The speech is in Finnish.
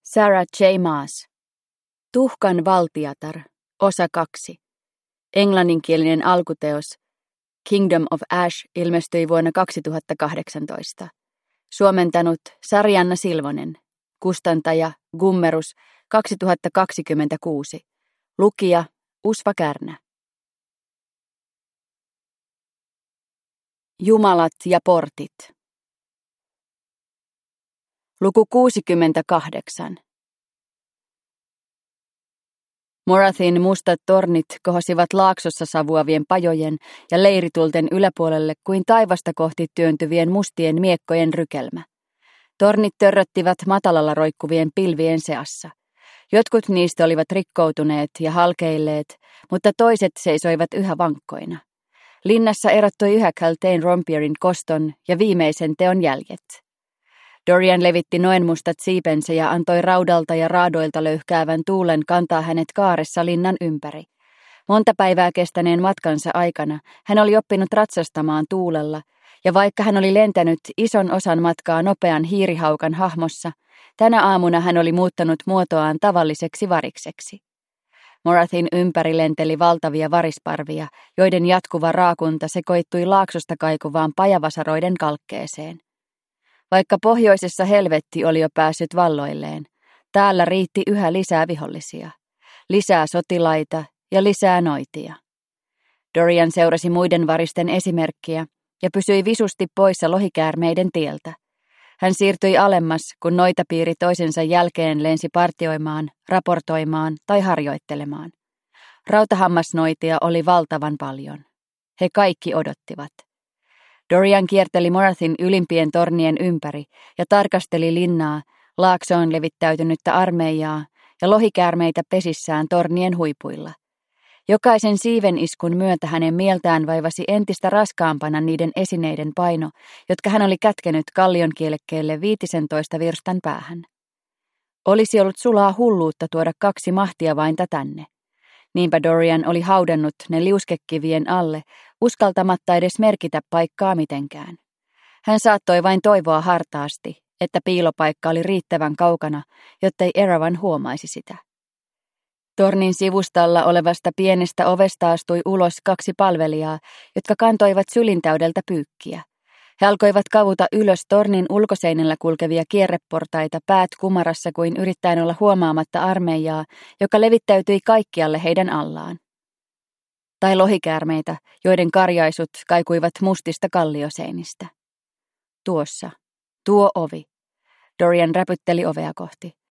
Sarah J. Maas. Tuhkan valtiatar, osa 2. Englanninkielinen alkuteos Kingdom of Ash ilmestyi vuonna 2018. Suomentanut Sarianna Silvonen. Kustantaja Gummerus 2026. Lukija Usva Kärnä. Jumalat ja portit. Luku 68. Morathin mustat tornit kohosivat laaksossa savuavien pajojen ja leiritulten yläpuolelle kuin taivasta kohti työntyvien mustien miekkojen rykelmä. Tornit törröttivät matalalla roikkuvien pilvien seassa. Jotkut niistä olivat rikkoutuneet ja halkeilleet, mutta toiset seisoivat yhä vankkoina. Linnassa erottui yhä Kaltain Rompierin koston ja viimeisen teon jäljet. Dorian levitti noenmustat siipensä ja antoi raudalta ja raadoilta löyhkäävän tuulen kantaa hänet kaaressa linnan ympäri. Monta päivää kestäneen matkansa aikana hän oli oppinut ratsastamaan tuulella, ja vaikka hän oli lentänyt ison osan matkaa nopean hiirihaukan hahmossa, tänä aamuna hän oli muuttanut muotoaan tavalliseksi varikseksi. Morathin ympäri lenteli valtavia varisparvia, joiden jatkuva raakunta sekoittui laaksosta kaikuvaan pajavasaroiden kalkkeeseen. Vaikka pohjoisessa helvetti oli jo päässyt valloilleen, täällä riitti yhä lisää vihollisia, lisää sotilaita ja lisää noitia. Dorian seurasi muiden varisten esimerkkiä ja pysyi visusti poissa lohikäärmeiden tieltä. Hän siirtyi alemmas, kun noitapiiri toisensa jälkeen lensi partioimaan, raportoimaan tai harjoittelemaan. Rautahammasnoitia oli valtavan paljon. He kaikki odottivat. Dorian kierteli Morathin ylimpien tornien ympäri ja tarkasteli linnaa, laaksoon levittäytynyttä armeijaa ja lohikäärmeitä pesissään tornien huipuilla. Jokaisen siiveniskun myötä hänen mieltään vaivasi entistä raskaampana niiden esineiden paino, jotka hän oli kätkenyt kallionkielekkeelle 15 virstan päähän. Olisi ollut sulaa hulluutta tuoda 2 mahtiavainta tänne. Niinpä Dorian oli haudannut ne liuskekivien alle, uskaltamatta edes merkitä paikkaa mitenkään. Hän saattoi vain toivoa hartaasti, että piilopaikka oli riittävän kaukana, jottei Erawan huomaisi sitä. Tornin sivustalla olevasta pienestä ovesta astui ulos 2 palvelijaa, jotka kantoivat sylintäydeltä pyykkiä. He alkoivat kavuta ylös tornin ulkoseinällä kulkevia kierreportaita päät kumarassa kuin yrittäen olla huomaamatta armeijaa, joka levittäytyi kaikkialle heidän allaan. Tai lohikäärmeitä, joiden karjaisut kaikuivat mustista kallioseinistä. Tuossa, tuo ovi. Dorian räpytteli ovea kohti.